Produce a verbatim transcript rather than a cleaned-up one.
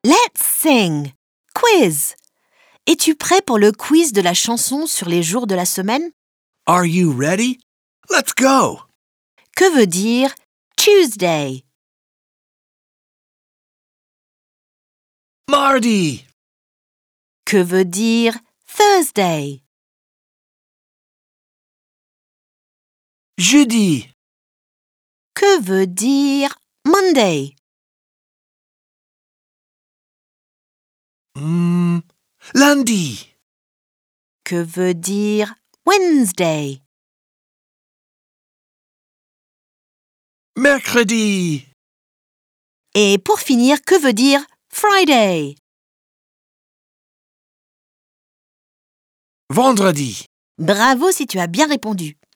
Let's sing! Quiz! Es-tu prêt pour le quiz de la chanson sur les jours de la semaine? Are you ready? Let's go! Que veut dire Tuesday? Mardi! Que veut dire Thursday? Jeudi! Que veut dire Monday? Hmm, lundi! Que veut dire Wednesday? Mercredi! Et pour finir, que veut dire Friday? Vendredi! Bravo si tu as bien répondu.